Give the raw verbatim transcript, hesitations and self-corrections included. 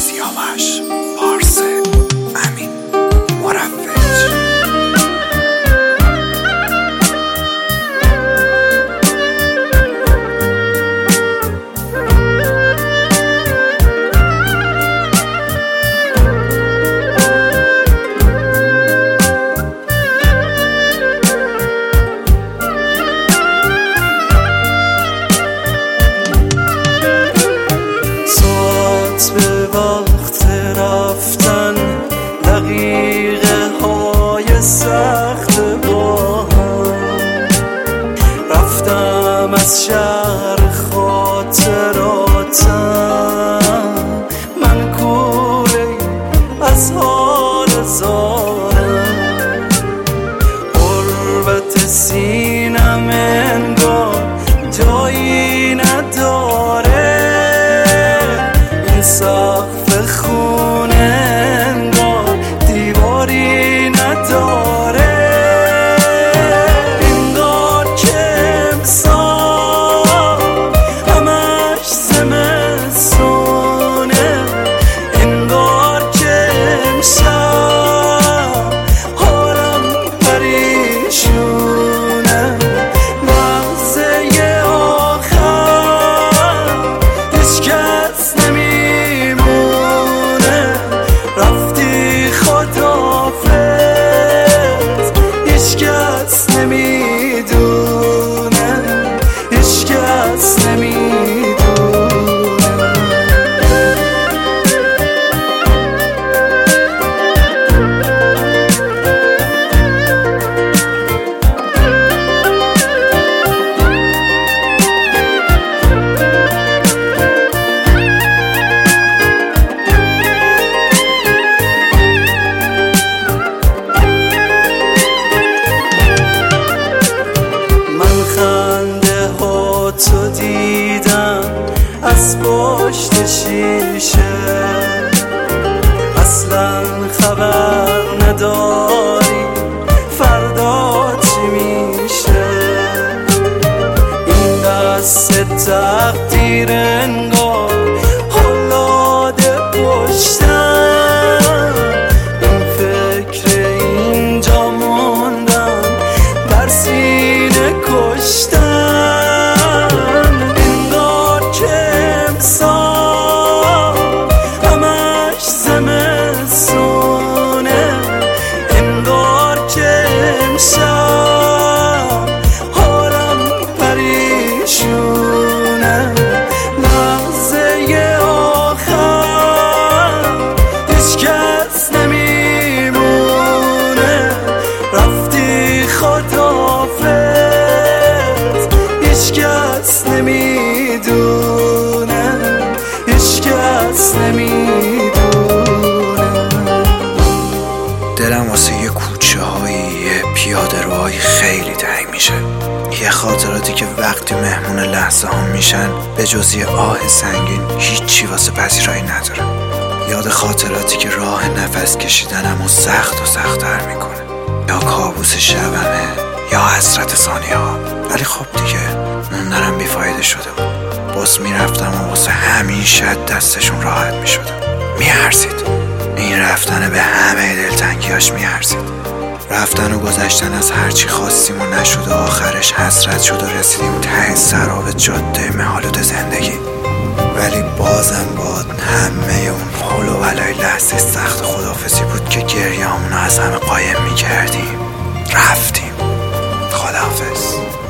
سیاوش پارسه امین مرفج. به وقت رفتن دقیقه های سخت با هم رفتم از شهر خاطراتم، من کوره از حال زارم، غربت سینم انگار جایی نداره، سقف خونه انگار دیواری نداره، انگار که امسال همش زمستونه، انگار که امشب حالم پریشونه، لحظه آخر هیچ کس رفتی خداحافظ، هیچ کس نمیدونه، هیچ کس نمیدونه. تو دیدم از پشت شیشه، اصلا خبر نداری فردا چی میشه، این دست تقدیر انگار حلاده پشتم، این فکر اینجا موندم در سینه کشتم، حالم پریشونه، لحظه آخر هیچ کس نمیمونه، رفتی خداحافظ، هیچ کس نمیدونه، هیچ کس نمیدونه. دلم واسه یه کوچه هایی، یه پیاده روهایی خیلی تنگ میشه، یه خاطراتی که وقتی مهمون لحظه ها میشن به جز یه آه سنگین هیچی واسه پذیرایی نداره، یاد خاطراتی که راه نفس کشیدنمو سخت و سخت‌تر میکنه، یا کابوس شبمه یا حسرت ثانیه ها، ولی خب دیگه موندنم بیفایده شده بود، بس میرفتم و واسه همیشه دستشون راحت میشدم، میارزید این رفتن به همه دلتنگیاش میارزید، رفتن و گذشتن از هرچی خواستیم و نشد و آخرش حسرت شد و رسیدیم ته سراب جاده مهالود زندگی، ولی بازم باد همه اون حول و ولای لحظه سخت خداحافظی بود که گریه‌مون رو از همه قایم میکردیم، رفتیم، خداحافظ.